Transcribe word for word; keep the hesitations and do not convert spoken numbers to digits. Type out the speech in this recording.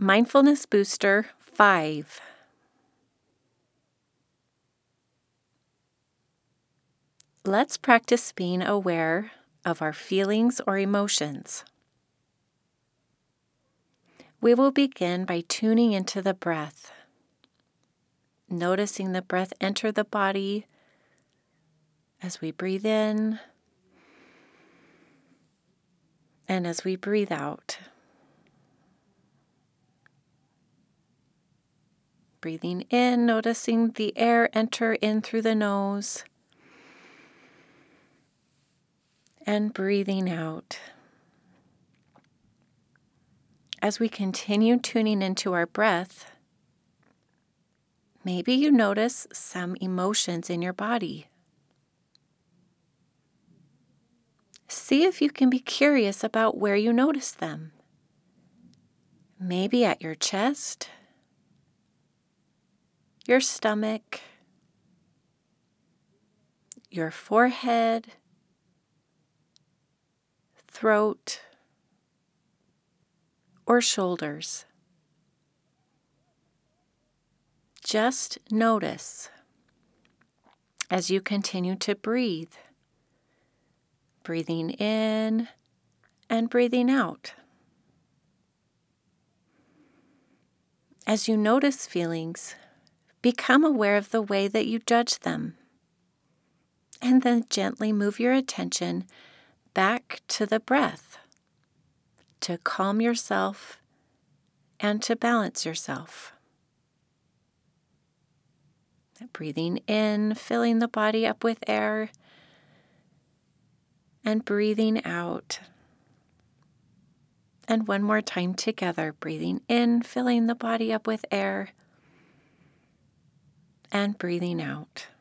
Mindfulness Booster five. Let's practice being aware of our feelings or emotions. We will begin by tuning into the breath, noticing the breath enter the body as we breathe in and as we breathe out. Breathing in, noticing the air enter in through the nose, and breathing out. As we continue tuning into our breath, maybe you notice some emotions in your body. See if you can be curious about where you notice them. Maybe at your chest, your stomach, your forehead, throat, or shoulders. Just notice as you continue to breathe, breathing in and breathing out. As you notice feelings, become aware of the way that you judge them, and then gently move your attention back to the breath to calm yourself and to balance yourself. Breathing in, filling the body up with air, and breathing out. And one more time together, breathing in, filling the body up with air, and breathing out.